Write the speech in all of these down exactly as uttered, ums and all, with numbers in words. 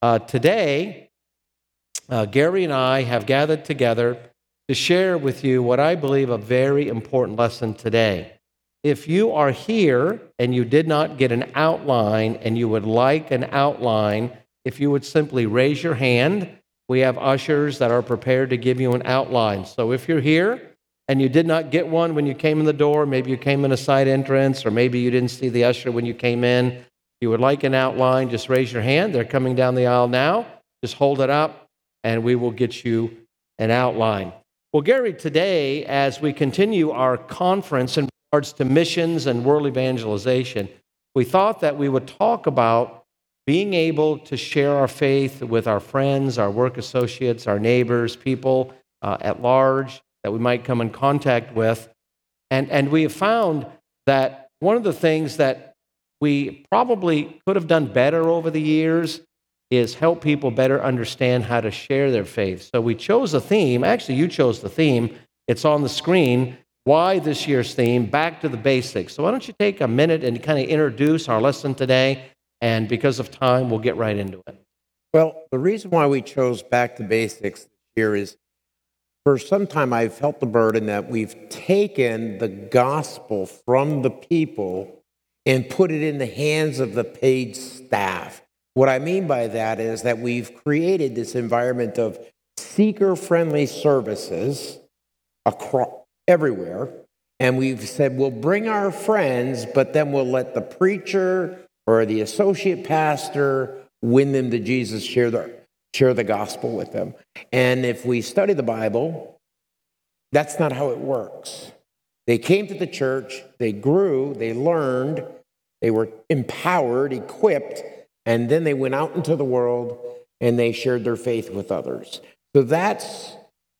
Uh, today, uh, Gary and I have gathered together to share with you what I believe a very important lesson today. If you are here and you did not get an outline and you would like an outline, if you would simply raise your hand, we have ushers that are prepared to give you an outline. So if you're here and you did not get one when you came in the door, maybe you came in a side entrance, or maybe you didn't see the usher when you came in, if you would like an outline, just raise your hand. They're coming down the aisle now. Just hold it up and we will get you an outline. Well, Gary, today, as we continue our conference in regards to missions and world evangelization, we thought that we would talk about being able to share our faith with our friends, our work associates, our neighbors, people uh, at large that we might come in contact with. And, and we have found that one of the things that we probably could have done better over the years is help people better understand how to share their faith. So we chose a theme. Actually, you chose the theme. It's on the screen. Why this year's theme? Back to the basics. So why don't you take a minute and kind of introduce our lesson today, and because of time, we'll get right into it. Well, the reason why we chose Back to Basics this year is for some time I've felt the burden that we've taken the gospel from the people and put it in the hands of the paid staff. What I mean by that is that we've created this environment of seeker-friendly services across everywhere, and we've said we'll bring our friends, but then we'll let the preacher or the associate pastor win them to Jesus, share the, share the gospel with them. And if we study the Bible, that's not how it works. They came to the church, they grew, they learned, they were empowered, equipped, and then they went out into the world and they shared their faith with others. So that's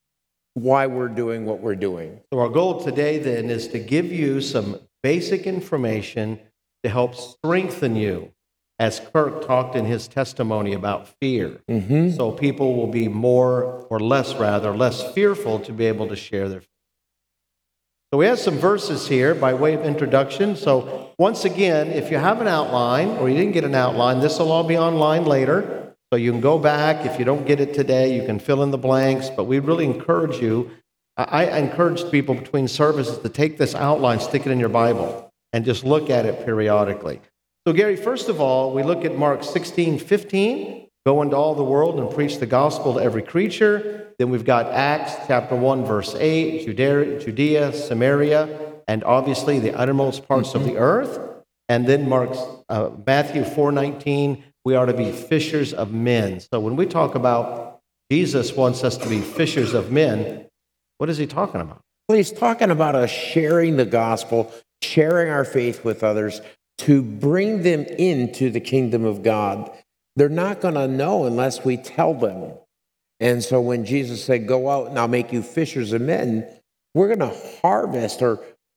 why we're doing what we're doing. So our goal today then is to give you some basic information to help strengthen you, as Kirk talked in his testimony about fear. Mm-hmm. So people will be more, or less rather, less fearful to be able to share their faith. So we have some verses here by way of introduction. So once again, if you have an outline or you didn't get an outline, this will all be online later. So you can go back. If you don't get it today, you can fill in the blanks. But we really encourage you. I, I encourage people between services to take this outline, stick it in your Bible, and just look at it periodically. So Gary, first of all, we look at Mark sixteen fifteen. Go into all the world and preach the gospel to every creature. Then we've got Acts chapter one, verse eight, Judea, Judea Samaria, and obviously the uttermost parts mm-hmm. of the earth. And then Mark's, uh, Matthew four nineteen, we are to be fishers of men. So when we talk about Jesus wants us to be fishers of men, what is he talking about? Well, he's talking about us sharing the gospel, sharing our faith with others to bring them into the kingdom of God. They're not going to know unless we tell them. And so when Jesus said, go out and I'll make you fishers of men, we're going to harvest or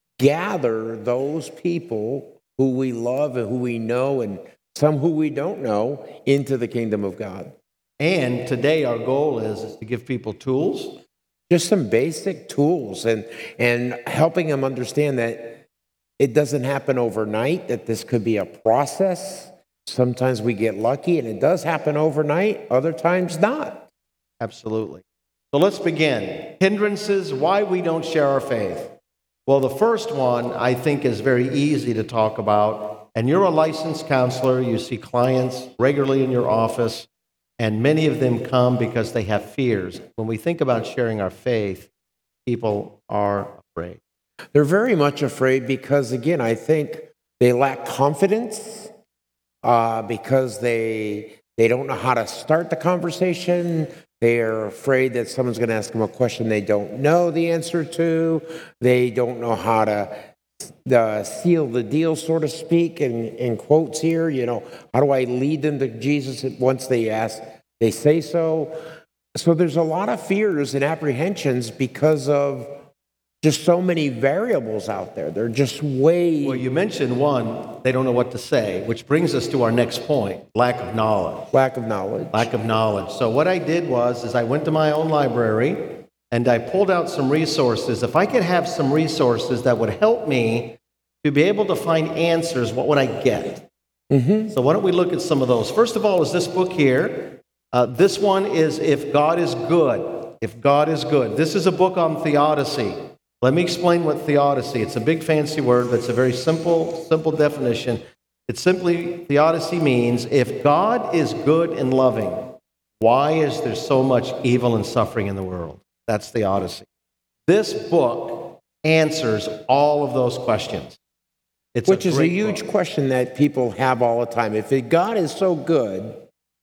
gather those people who we love and who we know and some who we don't know into the kingdom of God. And today our goal is, is to give people tools. Just some basic tools and, and helping them understand that it doesn't happen overnight, that this could be a process. Sometimes we get lucky and it does happen overnight, other times not. Absolutely. So let's begin. Hindrances, why we don't share our faith. Well, the first one I think is very easy to talk about. And you're a licensed counselor. You see clients regularly in your office, and many of them come because they have fears. When we think about sharing our faith, people are afraid. They're very much afraid because, again, I think they lack confidence. Uh, because they they don't know how to start the conversation. They are afraid that someone's going to ask them a question they don't know the answer to. They don't know how to uh, seal the deal, so to speak, in, in quotes here. You know, how do I lead them to Jesus once they ask, they say so? So there's a lot of fears and apprehensions because of just so many variables out there. They're just way... Well, you mentioned one, they don't know what to say, which brings us to our next point, lack of knowledge. Lack of knowledge. Lack of knowledge. So what I did was, is I went to my own library, and I pulled out some resources. If I could have some resources that would help me to be able to find answers, what would I get? Mm-hmm. So why don't we look at some of those? First of all is this book here. Uh, this one is If God is Good. If God is Good. This is a book on theodicy. Let me explain what theodicy. It's a big fancy word, but it's a very simple, simple definition. It simply, theodicy means if God is good and loving, why is there so much evil and suffering in the world? That's theodicy. This book answers all of those questions. It's Which a is a huge book. question that people have all the time. If God is so good,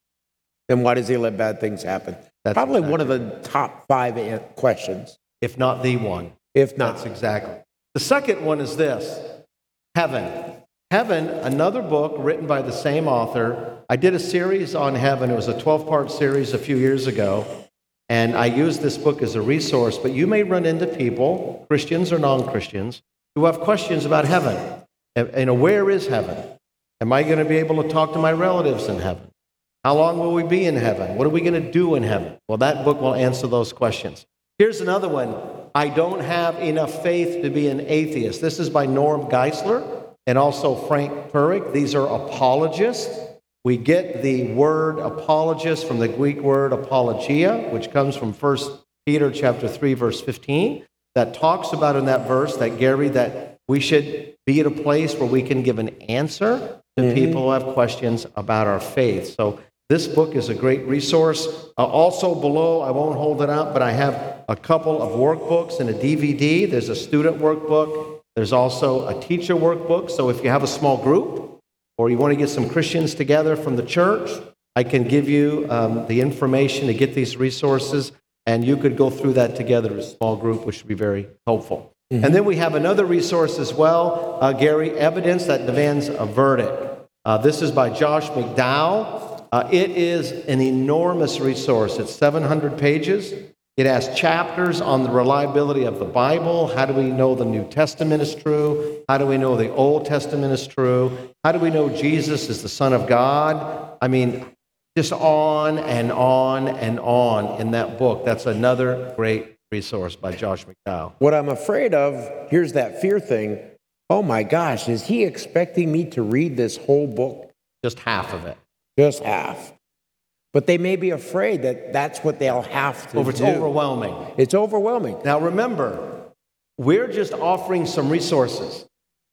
then why does he let bad things happen? That's Probably exactly one of the top five an- questions, If not the one. if not. That's exactly. The second one is this, Heaven. Heaven, another book written by the same author. I did a series on heaven. It was a twelve-part series a few years ago, and I used this book as a resource, but you may run into people, Christians or non-Christians, who have questions about heaven. And, you know, where is heaven? Am I going to be able to talk to my relatives in heaven? How long will we be in heaven? What are we going to do in heaven? Well, that book will answer those questions. Here's another one. I don't have enough faith to be an atheist. This is by Norm Geisler and also Frank Turek. These are apologists. We get the word apologist from the Greek word apologia, which comes from First Peter chapter three, verse fifteen, that talks about in that verse that, Gary, that we should be at a place where we can give an answer to mm-hmm. people who have questions about our faith. So this book is a great resource. Uh, also below, I won't hold it up, but I have a couple of workbooks and a D V D. There's a student workbook. There's also a teacher workbook. So if you have a small group or you want to get some Christians together from the church, I can give you um, the information to get these resources, and you could go through that together as a small group, which would be very helpful. Mm-hmm. And then we have another resource as well, uh, Gary, Evidence That Demands a Verdict. Uh, this is by Josh McDowell. Uh, it is an enormous resource. It's seven hundred pages. It has chapters on the reliability of the Bible. How do we know the New Testament is true? How do we know the Old Testament is true? How do we know Jesus is the Son of God? I mean, just on and on and on in that book. That's another great resource by Josh McDowell. What I'm afraid of, here's that fear thing. Oh my gosh, is he expecting me to read this whole book? Just half of it. Just half. But they may be afraid that that's what they'll have to oh, it's do. It's overwhelming. It's overwhelming. Now remember, we're just offering some resources.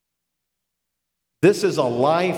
This is a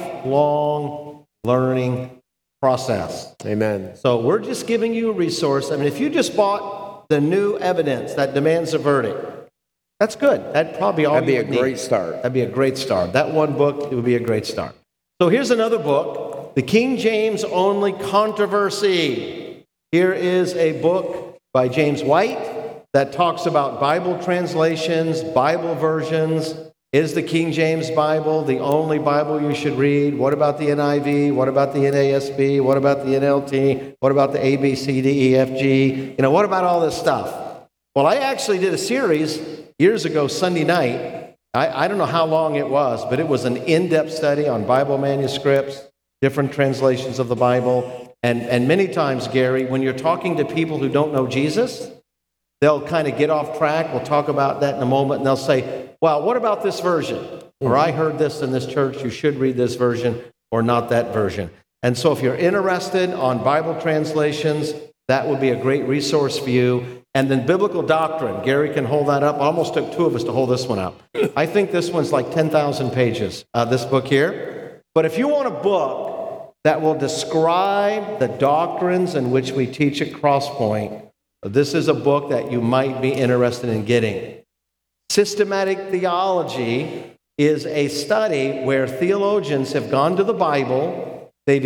lifelong learning process. Amen. So we're just giving you a resource. I mean, if you just bought the new Evidence That Demands a Verdict, that's good. That'd probably all That'd be a need. great start. That'd be a great start. That one book, it would be a great start. So here's another book, The King James Only Controversy. Here is a book by James White that talks about Bible translations, Bible versions. Is the King James Bible the only Bible you should read? What about the N I V? What about the N A S B? What about the N L T? What about the A B C D E F G? You know, what about all this stuff? Well, I actually did a series years ago, Sunday night. I, I don't know how long it was, but it was an in-depth study on Bible manuscripts, different translations of the Bible. And, and many times, Gary, when you're talking to people who don't know Jesus, they'll kind of get off track. We'll talk about that in a moment. And they'll say, well, what about this version? Or I heard this in this church. You should read this version or not that version. And so if you're interested on Bible translations, that would be a great resource for you. And then biblical doctrine. Gary can hold that up. Almost took two of us to hold this one up. I think this one's like ten thousand pages, uh, this book here. But if you want a book that will describe the doctrines in which we teach at Crosspoint, this is a book that you might be interested in getting. Systematic theology is a study where theologians have gone to the Bible. They've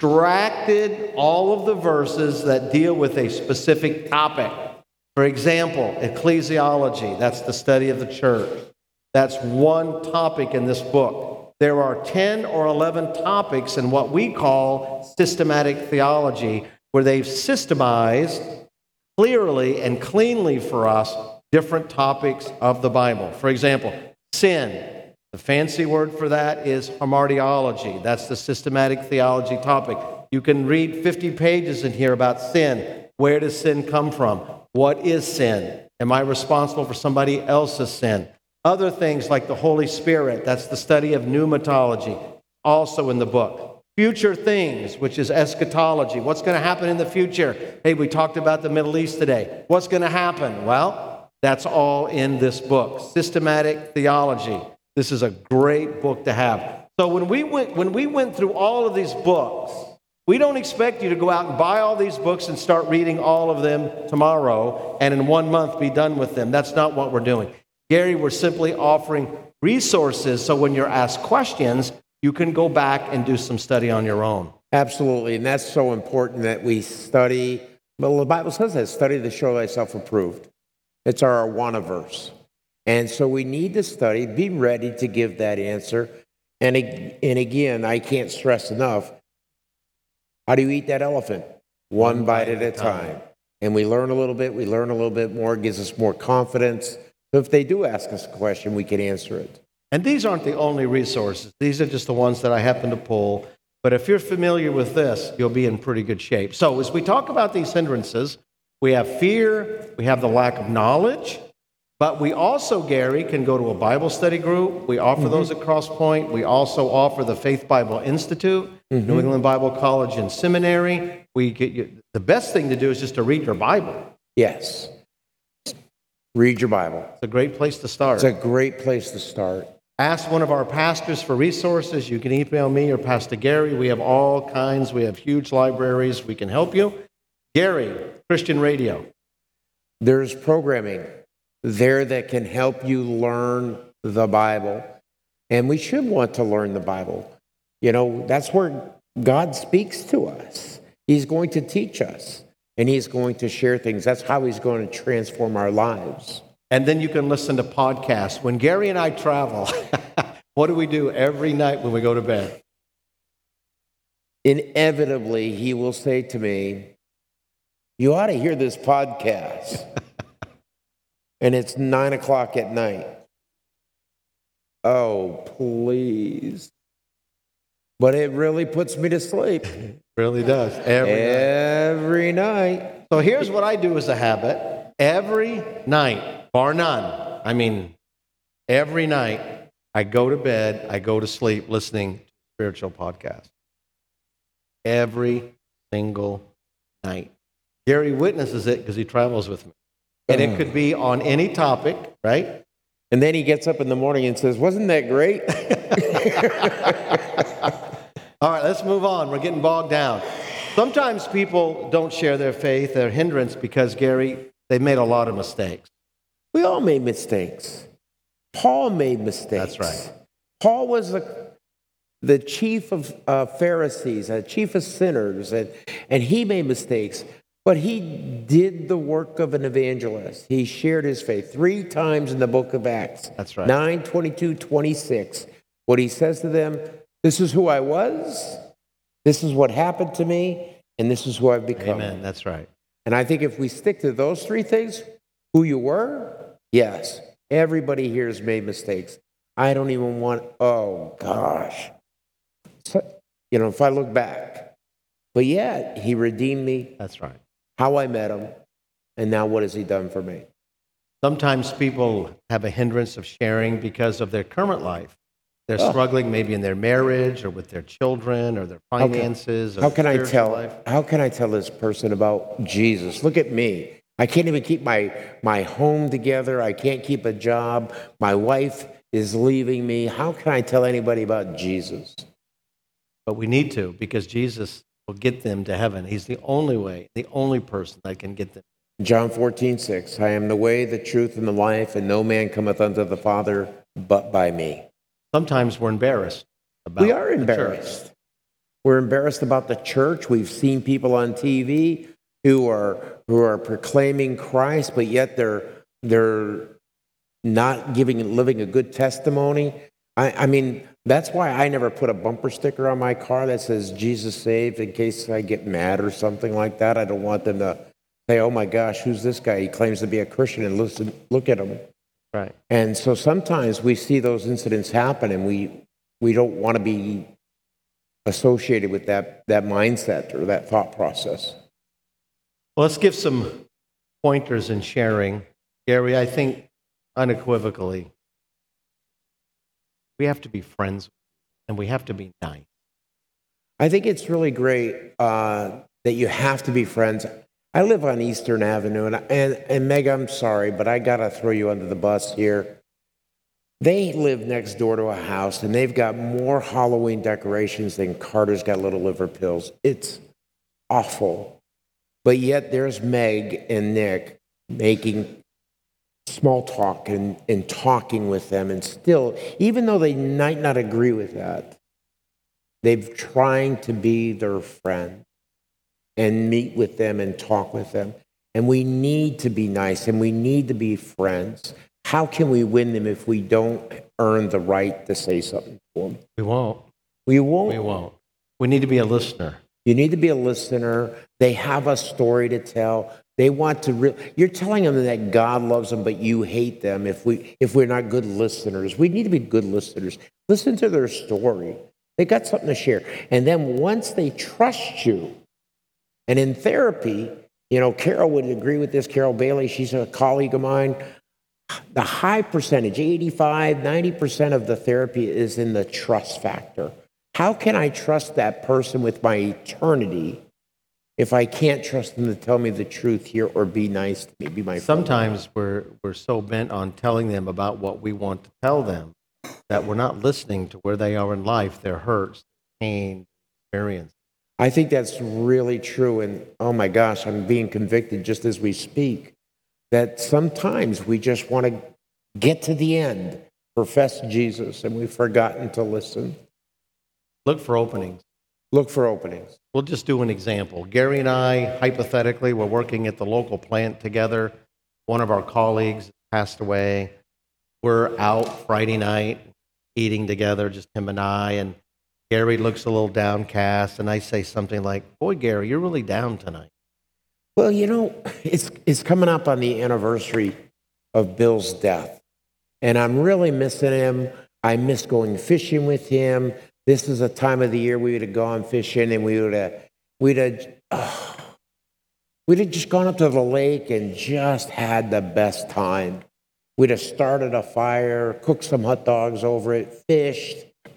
extracted all of the verses that deal with a specific topic. For example, ecclesiology, that's the study of the church. That's one topic in this book. There are ten or eleven topics in what we call systematic theology, where they've systemized clearly and cleanly for us different topics of the Bible. For example, sin. The fancy word for that is hamartiology. That's the systematic theology topic. You can read fifty pages in here about sin. Where does sin come from? What is sin? Am I responsible for somebody else's sin? Other things like the Holy Spirit, that's the study of pneumatology, also in the book. Future things, which is eschatology. What's going to happen in the future? Hey, we talked about the Middle East today. What's going to happen? Well, that's all in this book. Systematic theology. This is a great book to have. So when we went, when we went through all of these books, we don't expect you to go out and buy all these books and start reading all of them tomorrow and in one month be done with them. That's not what we're doing. Gary, we're simply offering resources so when you're asked questions, you can go back and do some study on your own. Absolutely, and that's so important that we study. Well, the Bible says that, study to show thyself approved. It's our Awana verse. And so we need to study, be ready to give that answer. And, and again, I can't stress enough, how do you eat that elephant? One, One bite, bite at a time. time. And we learn a little bit, we learn a little bit more, it gives us more confidence. So if they do ask us a question, we can answer it. And these aren't the only resources. These are just the ones that I happen to pull. But if you're familiar with this, you'll be in pretty good shape. So as we talk about these hindrances, we have fear, we have the lack of knowledge, but we also, Gary, can go to a Bible study group. We offer mm-hmm. those at Cross Point. We also offer the Faith Bible Institute, mm-hmm. New England Bible College and Seminary. We get you, the best thing to do is just to read your Bible. Yes. Read your Bible. It's a great place to start. It's a great place to start. Ask one of our pastors for resources. You can email me or Pastor Gary. We have all kinds. We have huge libraries. We can help you. Gary, Christian Radio. There's programming there that can help you learn the Bible. And we should want to learn the Bible. You know, that's where God speaks to us. He's going to teach us. And he's going to share things. That's how he's going to transform our lives. And then you can listen to podcasts. When Gary and I travel, what do we do every night when we go to bed? Inevitably, he will say to me, you ought to hear this podcast. And it's nine o'clock at night. Oh, please. But it really puts me to sleep. It really does. Every, every night. night. So here's what I do as a habit. Every night, bar none, I mean, every night, I go to bed, I go to sleep listening to spiritual podcasts. Every single night. Gary witnesses it because he travels with me. And it could be on any topic, right? And then he gets up in the morning and says, wasn't that great? All right, let's move on. We're getting bogged down. Sometimes people don't share their faith, their hindrance, because, Gary, they've made a lot of mistakes. We all made mistakes. Paul made mistakes. That's right. Paul was the, the chief of uh, Pharisees, a chief of sinners, and, and he made mistakes. But he did the work of an evangelist. He shared his faith three times in the book of Acts. That's right. nine, twenty-two, twenty-six. What he says to them, this is who I was, this is what happened to me, and this is who I've become. Amen. That's right. And I think if we stick to those three things, who you were, yes, everybody here has made mistakes. I don't even want, oh gosh. So, you know, if I look back. But yet, he redeemed me. That's right. How I met him, and now what has he done for me? Sometimes people have a hindrance of sharing because of their current life. They're oh. struggling maybe in their marriage or with their children or their finances. How can, how can I tell? Life. How can I tell this person about Jesus? Look at me. I can't even keep my, my home together. I can't keep a job. My wife is leaving me. How can I tell anybody about Jesus? But we need to, because Jesus will get them to heaven. He's the only way, the only person that can get them. John fourteen, six, I am the way, the truth, and the life, and no man cometh unto the Father but by me. Sometimes we're embarrassed about We are embarrassed. The we're embarrassed about the church. We've seen people on T V who are who are proclaiming Christ, but yet they're they're not giving living a good testimony. I, I mean, that's why I never put a bumper sticker on my car that says Jesus saved in case I get mad or something like that. I don't want them to say, oh my gosh, who's this guy? He claims to be a Christian, and listen, look at him. Right. And so sometimes we see those incidents happen, and we we don't want to be associated with that, that mindset or that thought process. Well, let's give some pointers in sharing. Gary, I think unequivocally, we have to be friends and we have to be nice. I think it's really great uh, that you have to be friends. I live on Eastern Avenue, and, and, and Meg, I'm sorry, but I got to throw you under the bus here. They live next door to a house, and they've got more Halloween decorations than Carter's got little liver pills. It's awful. But yet there's Meg and Nick making small talk and, and talking with them. And still, even though they might not agree with that, they're trying to be their friend and meet with them and talk with them. And we need to be nice and we need to be friends. How can we win them if we don't earn the right to say something to them? We won't. We won't. We won't. We need to be a listener. You need to be a listener. They have a story to tell. They want to. Re- You're telling them that God loves them, but you hate them. If we if we're not good listeners, we need to be good listeners. Listen to their story. They got something to share, and then once they trust you, and in therapy, you know, Carol would agree with this. Carol Bailey, she's a colleague of mine. The high percentage, eighty-five, ninety percent of the therapy is in the trust factor. How can I trust that person with my eternity if I can't trust them to tell me the truth here or be nice to me, be my friend? Sometimes we're, we're so bent on telling them about what we want to tell them that we're not listening to where they are in life, their hurts, pain, experience. I think that's really true. And oh my gosh, I'm being convicted just as we speak, that sometimes we just want to get to the end, profess Jesus, and we've forgotten to listen. Look for openings. Look for openings. We'll just do an example. Gary and I, hypothetically, were working at the local plant together. One of our colleagues passed away. We're out Friday night eating together, just him and I, and Gary looks a little downcast, and I say something like, "Boy, Gary, you're really down tonight." Well, you know, it's it's coming up on the anniversary of Bill's death, and I'm really missing him. I miss going fishing with him. This is a time of the year we would have gone fishing, and we would have we'd have oh, we'd have just gone up to the lake and just had the best time. We'd have started a fire, cooked some hot dogs over it, fished.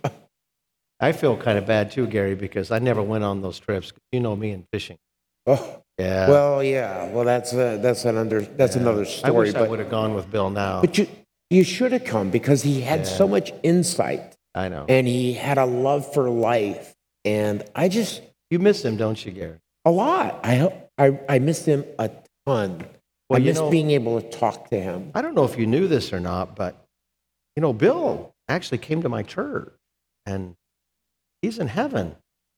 I feel kind of bad too, Gary, because I never went on those trips. You know me and fishing. Oh, yeah. Well, yeah. Well, that's a, that's an under that's yeah. another story. I wish but, I would have gone with Bill now. But you you should have come because he had Yeah. so much insight. I know. And he had a love for life. And I just, You miss him, don't you, Gary? a lot. I hope- I, I missed him a ton. Well, I you miss know- being able to talk to him. I don't know if you knew this or not, but, you know, Bill actually came to my church, and he's in heaven.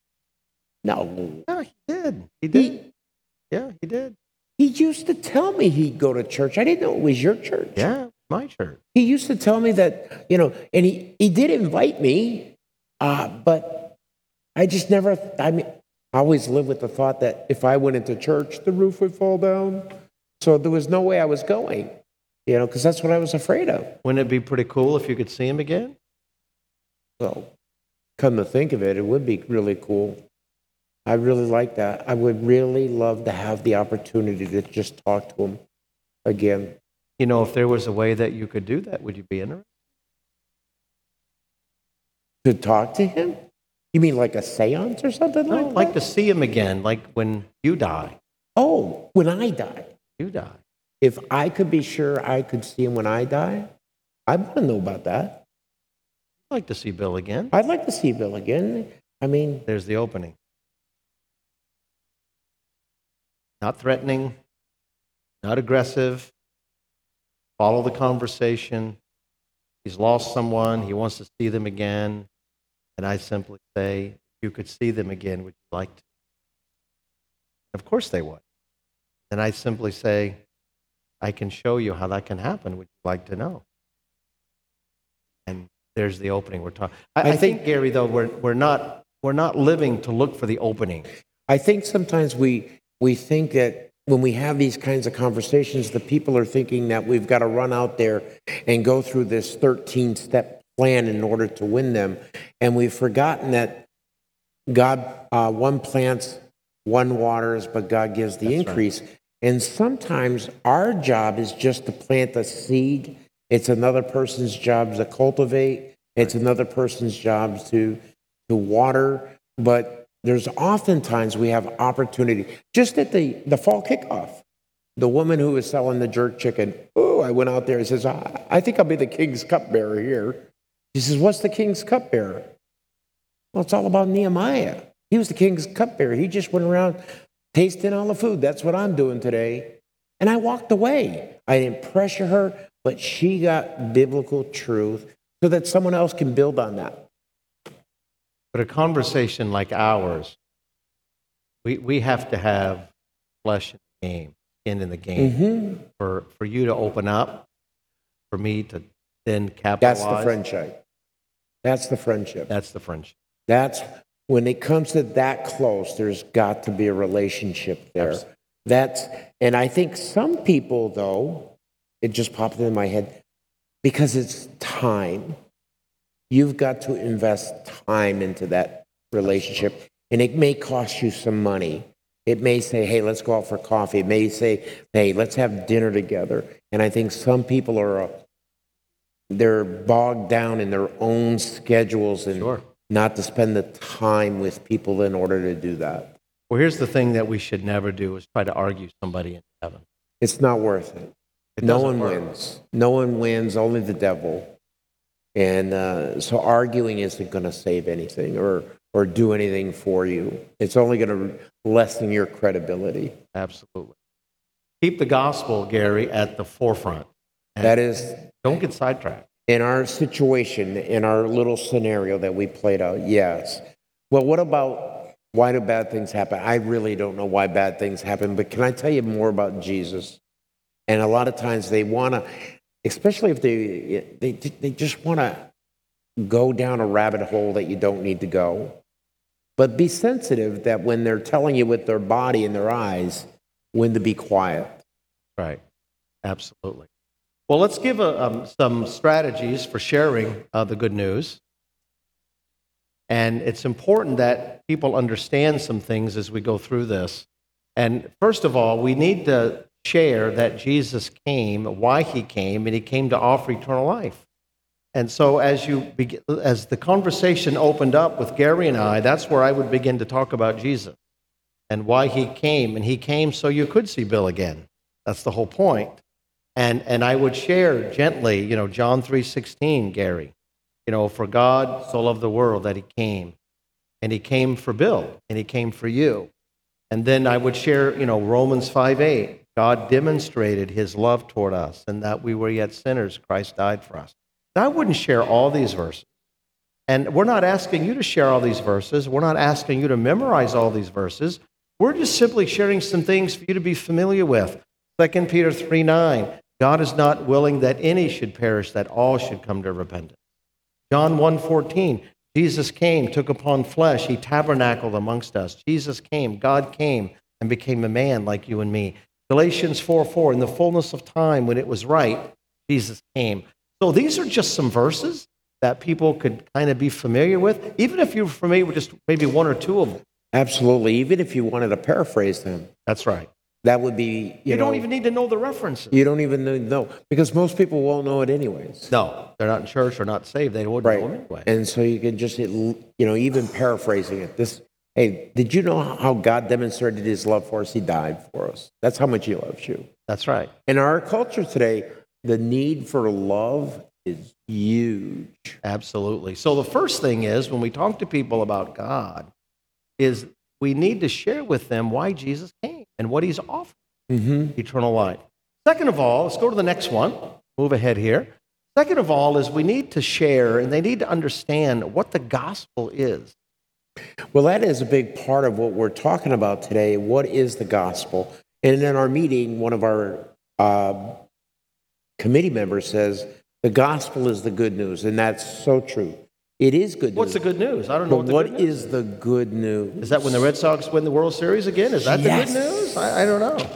No. Yeah, he did. He did. He, Yeah, he did. he used to tell me he'd go to church. I didn't know it was your church. Yeah, my church. He used to tell me that, you know, and he, he did invite me, uh, but I just never, I mean, I always lived with the thought that if I went into church, the roof would fall down. So there was no way I was going, you know, because that's what I was afraid of. Wouldn't it be pretty cool if you could see him again? So come to think of it, it would be really cool. I really like that. I would really love to have the opportunity to just talk to him again. You know, if there was a way that you could do that, would you be interested? To talk to him? You mean like a seance or something No, like like that? to see him again, like when you die. Oh, when I die. You die. If I could be sure I could see him when I die, I want to know about that. I'd like to see Bill again. I'd like to see Bill again. I mean, There's the opening. Not threatening, not aggressive. Follow the conversation. He's lost someone. He wants to see them again. And I simply say, if you could see them again, would you like to? Of course they would. And I simply say, I can show you how that can happen. Would you like to know? And there's the opening we're talking. I, I, I think, think- Gary, though, we're, we're, not, we're not living to look for the opening. I think sometimes we we think that when we have these kinds of conversations, the people are thinking that we've got to run out there and go through this thirteen-step plan in order to win them. And we've forgotten that God, uh, one plants, one waters, but God gives the That's increase. And sometimes our job is just to plant a seed. It's another person's job to cultivate. It's another person's job to, to water. But there's oftentimes we have opportunity. Just at the, the fall kickoff, the woman who was selling the jerk chicken, oh, I went out there and says, I, I think I'll be the king's cupbearer here. She says, what's the king's cupbearer? Well, it's all about Nehemiah. He was the king's cupbearer. He just went around tasting all the food. That's what I'm doing today. And I walked away. I didn't pressure her, but she got biblical truth so that someone else can build on that. But a conversation like ours, we, we have to have flesh in the game, skin in the game, Mm-hmm. for, for you to open up, for me to then capitalize. That's the friendship. That's the friendship. That's the friendship. That's when it comes to that close, there's got to be a relationship there. Absolutely. That's, and I think some people, though, it just popped in my head, because it's time. You've got to invest time into that relationship, and it may cost you some money. It may say, hey, let's go out for coffee. It may say, hey, let's have dinner together. And I think some people are, uh, they're bogged down in their own schedules and Sure. not to spend the time with people in order to do that. Well, here's the thing that we should never do is try to argue somebody in heaven. It's not worth it. It No doesn't one work. wins. No one wins, only the devil. And uh, so arguing isn't going to save anything or, or do anything for you. It's only going to lessen your credibility. Absolutely. Keep the gospel, Gary, at the forefront. And That is, don't get sidetracked. in our situation, in our little scenario that we played out, yes. Well, what about why do bad things happen? I really don't know why bad things happen, but can I tell you more about Jesus? And a lot of times they want to, especially if they, they, they just want to go down a rabbit hole that you don't need to go. But be sensitive that when they're telling you with their body and their eyes, when to be quiet. Right. Absolutely. Well, let's give a, um, some strategies for sharing uh, the good news. And it's important that people understand some things as we go through this. And first of all, we need to share that Jesus came, why he came, and he came to offer eternal life. And so as you begin, as the conversation opened up with Gary and I, that's where I would begin to talk about Jesus and why he came. And he came so you could see Bill again. That's the whole point. And and I would share gently, you know, John three sixteen, Gary. You know, for God so loved the world that he came. And he came for Bill, and he came for you. And then I would share, you know, Romans five eight. God demonstrated his love toward us, and that we were yet sinners, Christ died for us. Now, I wouldn't share all these verses. And we're not asking you to share all these verses. We're not asking you to memorize all these verses. We're just simply sharing some things for you to be familiar with. Second Peter three nine. God is not willing that any should perish, that all should come to repentance. John one fourteen. Jesus came, took upon flesh. He tabernacled amongst us. Jesus came, God came, and became a man like you and me. Galatians four four, in the fullness of time, when it was right, Jesus came. So these are just some verses that people could kind of be familiar with, even if you're familiar with just maybe one or two of them. Absolutely. Even if you wanted to paraphrase them, That's right. that would be, you, You know, don't even need to know the references. you don't even know, because most people won't know it anyways. No, they're not in church or not saved. They wouldn't Right. know them anyway. And so you can just, you know, even paraphrasing it, this, hey, did you know how God demonstrated his love for us? He died for us. That's how much he loves you. That's right. In our culture today, the need for love is huge. Absolutely. So the first thing is, when we talk to people about God, is we need to share with them why Jesus came and what he's offering, Mm-hmm. eternal life. Second of all, let's go to the next one. Move ahead here. Second of all is we need to share, and they need to understand what the gospel is. Well, that is a big part of what we're talking about today. What is the gospel? And in our meeting, one of our uh, committee members says, the gospel is the good news. And that's so true. It is good news. What's the good news? I don't know But what the what good news is the good news? is. That when the Red Sox win the World Series again? Is that Yes. the good news? I, I don't know.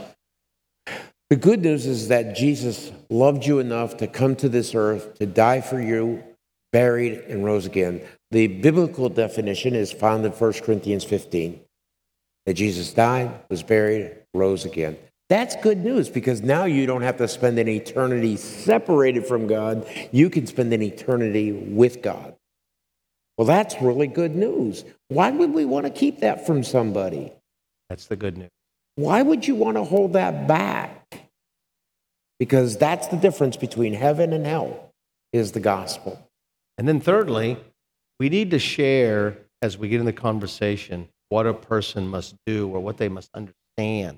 The good news is that Jesus loved you enough to come to this earth, to die for you, buried, and rose again. The biblical definition is found in First Corinthians fifteen, that Jesus died, was buried, rose again. That's good news, because now you don't have to spend an eternity separated from God. You can spend an eternity with God. Well, that's really good news. Why would we want to keep that from somebody? That's the good news. Why would you want to hold that back? Because that's the difference between heaven and hell, is the gospel. And then thirdly, we need to share, as we get in the conversation, what a person must do or what they must understand.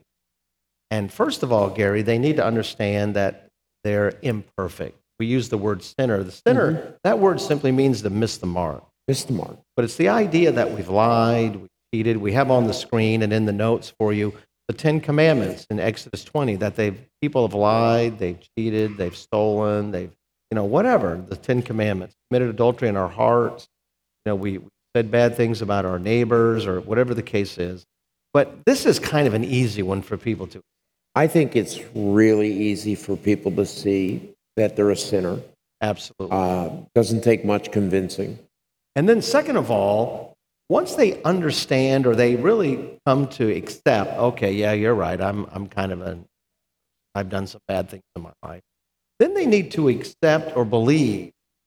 And first of all, Gary, they need to understand that they're imperfect. We use the word sinner. The sinner, mm-hmm. that word simply means to miss the mark. Miss the mark. But it's the idea that we've lied, we've cheated. We have on the screen and in the notes for you the Ten Commandments in Exodus twenty, that they've people have lied, they've cheated, they've stolen, they've, you know, whatever, the Ten Commandments, committed adultery in our hearts. You know, we said bad things about our neighbors or whatever the case is. But this is kind of an easy one for people to. I think it's really easy for people to see that they're a sinner. Absolutely. Uh, doesn't take much convincing. And then second of all, once they understand or they really come to accept, okay, yeah, you're right, I'm I'm kind of a, I've done some bad things in my life, then they need to accept or believe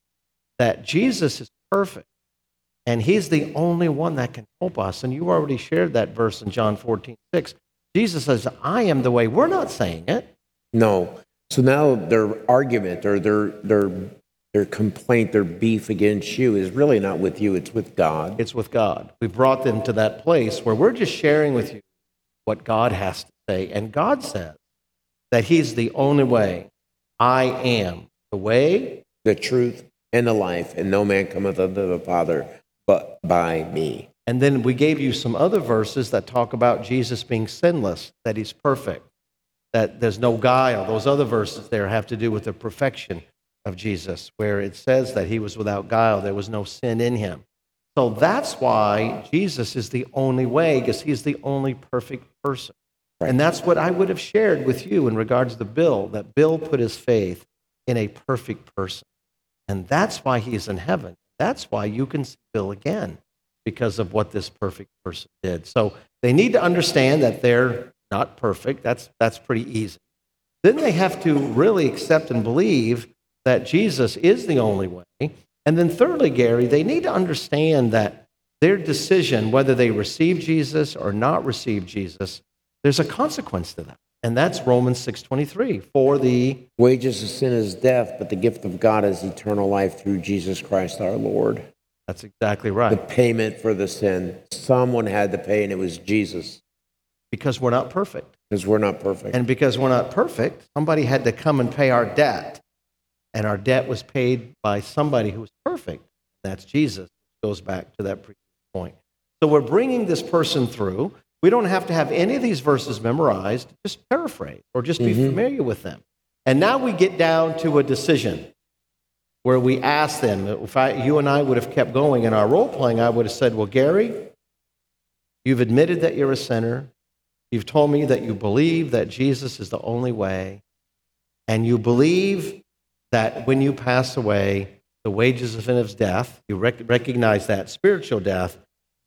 that Jesus is perfect and he's the only one that can help us. And you already shared that verse in John fourteen six. Jesus says, I am the way. We're not saying it. No. So now their argument or their their their complaint, their beef against you is really not with you, it's with God. It's with God. We brought them to that place where we're just sharing with you what God has to say. And God says that he's the only way. I am the way, the truth, and the life, and no man cometh unto the Father but by me. And then we gave you some other verses that talk about Jesus being sinless, that he's perfect, that there's no guile. Those other verses there have to do with the perfection of Jesus, where it says that he was without guile, there was no sin in him. So that's why Jesus is the only way, because he's the only perfect person. Right. And that's what I would have shared with you in regards to Bill, that Bill put his faith in a perfect person. And that's why he's in heaven. That's why you can see Bill again, because of what this perfect person did. So they need to understand that they're not perfect. That's, that's pretty easy. Then they have to really accept and believe that Jesus is the only way. And then thirdly, Gary, they need to understand that their decision, whether they receive Jesus or not receive Jesus, there's a consequence to that. And that's Romans six twenty-three. For the wages of sin is death, but the gift of God is eternal life through Jesus Christ our Lord. That's exactly right. The payment for the sin. Someone had to pay, and it was Jesus. Because we're not perfect. Because we're not perfect. And because we're not perfect, somebody had to come and pay our debt. And our debt was paid by somebody who was perfect. That's Jesus. It goes back to that previous point. So we're bringing this person through. We don't have to have any of these verses memorized. Just paraphrase or just be mm-hmm. familiar with them. And now we get down to a decision where we ask them. If I, you and I would have kept going in our role playing, I would have said, well, Gary, you've admitted that you're a sinner. You've told me that you believe that Jesus is the only way. And you believe that when you pass away, the wages of sin is death. You rec- recognize that, spiritual death.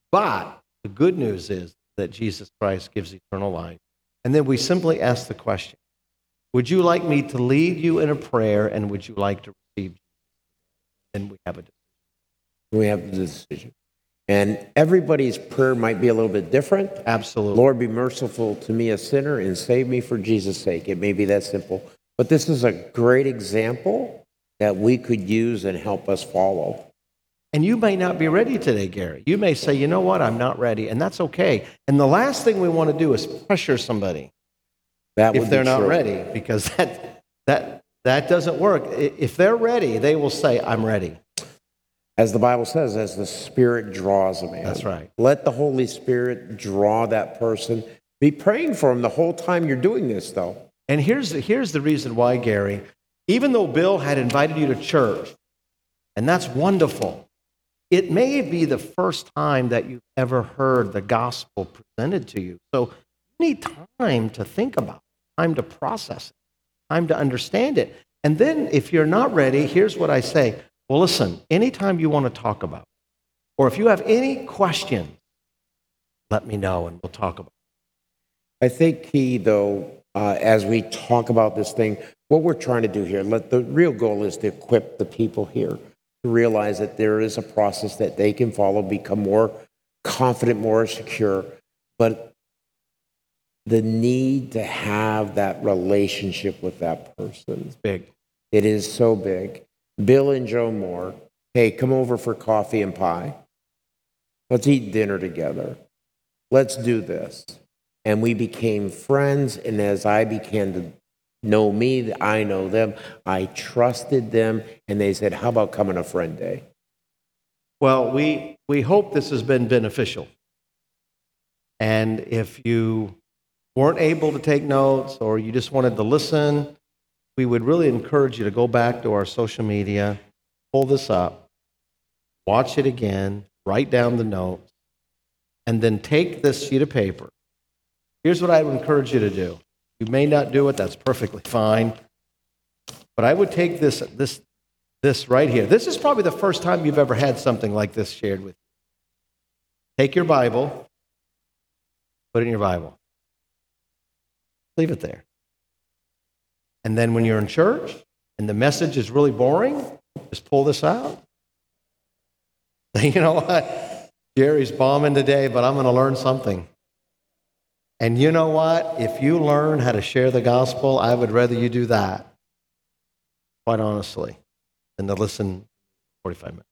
But the good news is that Jesus Christ gives eternal life. And then we simply ask the question, would you like me to lead you in a prayer, and would you like to receive Jesus? And we have a decision. We have the decision. And everybody's prayer might be a little bit different. Absolutely. Lord, be merciful to me, a sinner, and save me for Jesus' sake. It may be that simple. But this is a great example that we could use and help us follow. And you may not be ready today, Gary. You may say, you know what, I'm not ready, and that's okay. And the last thing we want to do is pressure somebody that if they're not true. ready, because that, that, that doesn't work. If they're ready, they will say, I'm ready. As the Bible says, as the Spirit draws a man. That's right. Let the Holy Spirit draw that person. Be praying for him the whole time you're doing this, though. And here's the, here's the reason why, Gary. Even though Bill had invited you to church, and that's wonderful, it may be the first time that you've ever heard the gospel presented to you. So you need time to think about it, time to process it, time to understand it. And then if you're not ready, here's what I say. Well, listen, anytime you want to talk about it, or if you have any questions, let me know and we'll talk about it. I think key, though, uh, as we talk about this thing, what we're trying to do here, let the real goal is to equip the people here to realize that there is a process that they can follow, become more confident, more secure. But the need to have that relationship with that person. It's big. It is so big. Bill and Joe Moore, hey, come over for coffee and pie. Let's eat dinner together. Let's do this. And we became friends, and as I began to know me, I know them, I trusted them, and they said, how about coming a friend day? Well, we, we hope this has been beneficial. And if you weren't able to take notes or you just wanted to listen, we would really encourage you to go back to our social media, pull this up, watch it again, write down the notes, and then take this sheet of paper. Here's what I would encourage you to do. You may not do it, that's perfectly fine. But I would take this, this, this right here. This is probably the first time you've ever had something like this shared with you. Take your Bible, put it in your Bible. Leave it there. And then when you're in church and the message is really boring, just pull this out. You know what? Jerry's bombing today, but I'm going to learn something. And you know what? If you learn how to share the gospel, I would rather you do that, quite honestly, than to listen forty-five minutes.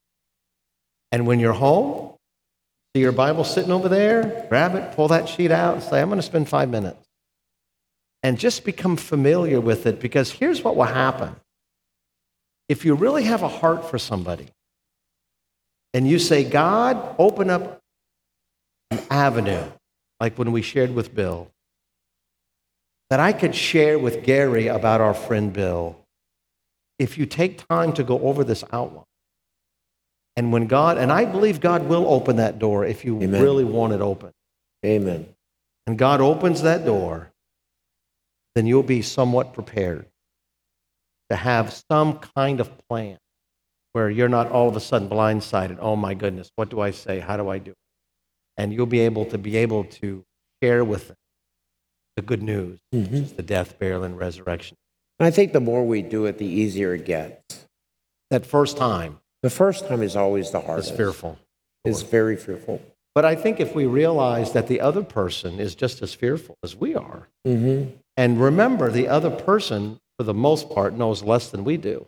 And when you're home, see your Bible sitting over there, grab it, pull that sheet out, and say, I'm going to spend five minutes. And just become familiar with it, because here's what will happen. If you really have a heart for somebody, and you say, God, open up an avenue, like when we shared with Bill, that I could share with Gary about our friend Bill. If you take time to go over this outline, and when God, and I believe God will open that door if you Amen. Really want it open. Amen. And God opens that door, then you'll be somewhat prepared to have some kind of plan where you're not all of a sudden blindsided. Oh my goodness, what do I say? How do I do it? And you'll be able to be able to share with them the good news, Mm-hmm. which is the death, burial, and resurrection. And I think the more we do it, the easier it gets. That first time The first time is always the hardest. is fearful. It's very fearful. But I think if we realize that the other person is just as fearful as we are, Mm-hmm. and remember, the other person, for the most part, knows less than we do.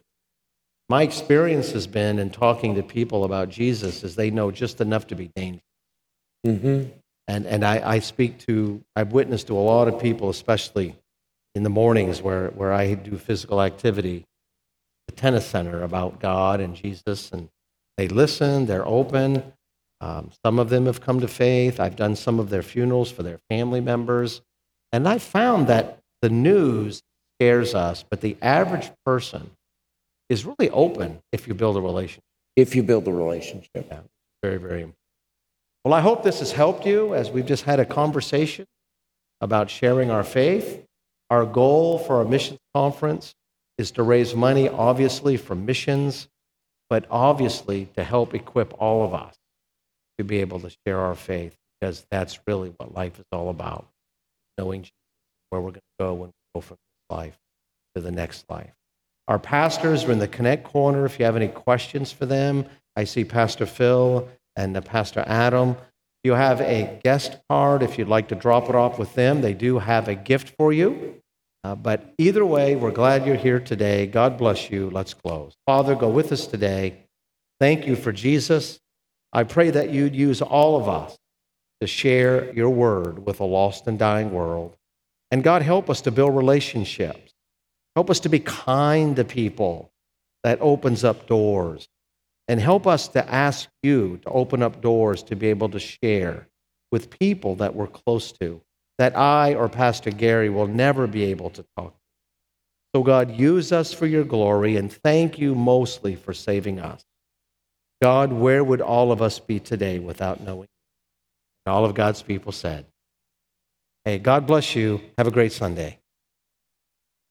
My experience has been in talking to people about Jesus is they know just enough to be dangerous. Mm-hmm. And, and I, I speak to, I've witnessed to a lot of people, especially in the mornings where, where I do physical activity, the tennis center, about God and Jesus. And they listen, they're open. Um, some of them have come to faith. I've done some of their funerals for their family members. And I found that the news scares us, but the average person is really open if you build a relationship. If you build a relationship. Yeah, very, very important. Well, I hope this has helped you as we've just had a conversation about sharing our faith. Our goal for our missions conference is to raise money, obviously, for missions, but obviously to help equip all of us to be able to share our faith, because that's really what life is all about, knowing Jesus, where we're going to go when we go from this life to the next life. Our pastors are in the Connect corner. If you have any questions for them, I see Pastor Phil and uh, Pastor Adam. If you have a guest card, if you'd like to drop it off with them, they do have a gift for you. Uh, but either way, we're glad you're here today. God bless you. Let's close. Father, go with us today. Thank you for Jesus. I pray that you'd use all of us to share your word with a lost and dying world. And God, help us to build relationships. Help us to be kind to people. That opens up doors. And help us to ask you to open up doors to be able to share with people that we're close to, that I or Pastor Gary will never be able to talk to. So God, use us for your glory, and thank you mostly for saving us. God, where would all of us be today without knowing? And all of God's people said, hey, God bless you. Have a great Sunday.